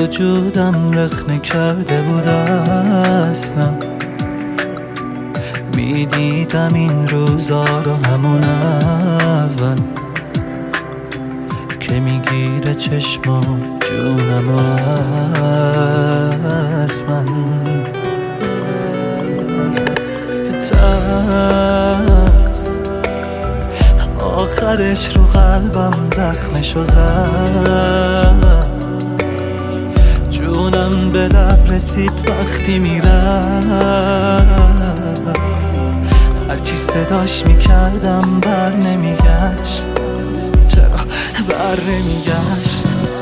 وجودم رخنه کرده بود اصلا. میدیدم این روزا رو همون اول که میگیره چشمام جونم از من. ترس آخرش رو قلبم زخمشو زد. جونم به لب رسید وقتی میرفت. هرچی صداش میکردم بر نمیگشت. چرا بر نمیگشت؟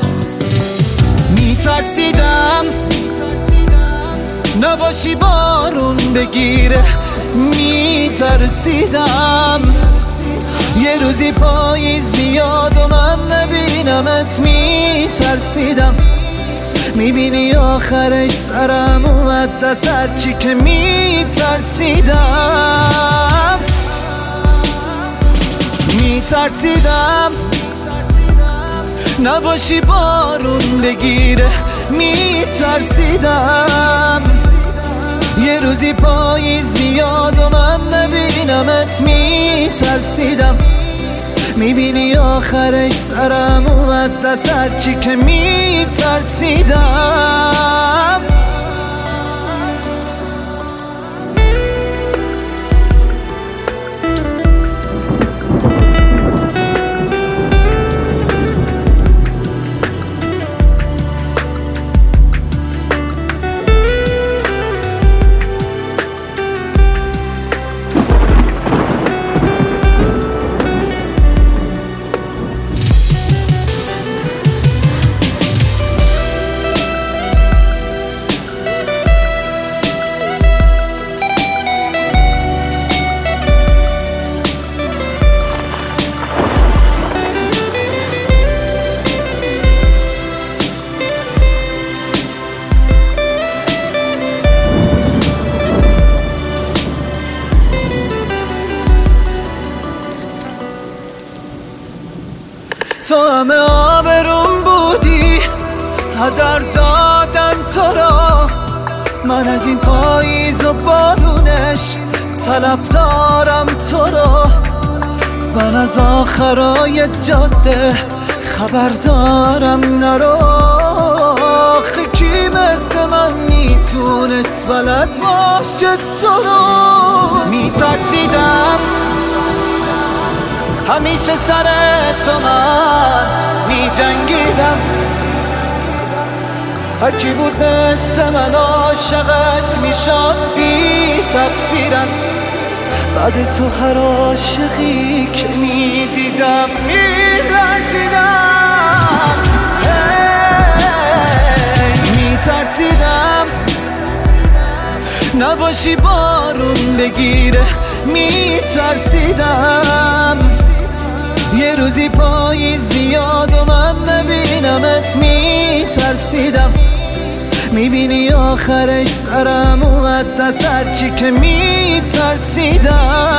میترسیدم نباشی بارون بگیره. میترسیدم یه روزی پاییز میاد و من نبینمت. میترسیدم میبینی آخرش سرم اومد از هرچی که میترسیدم. میترسیدم نباشی بارون بگیره. میترسیدم یه روزی پاییز میاد و من نبینمت. میترسیدم میبینی آخرش سرم اومد از هرچی که میترسیدم. تو همه آبروم بودی، هدر دادم تو را. من از این پاییز و بارونش طلب دارم تو را. من از آخرای جاده خبر دارم نرو. آخه کی مثل من میتونست بلد باشه تو رو. میترسیدم همیشه سر تو من میجنگیدم. هرکی بود مثل من عاشقت میشد بی تقصیرم. بعد تو هر عاشقی که میدیدم میلرزیدم. میترسیدم نباشی بارون بگیره. میترسیدم یه روزی پاییز بیاد و من نبینمت. میترسیدم میبینی آخرش سرم اومد از هرچی که میترسیدم.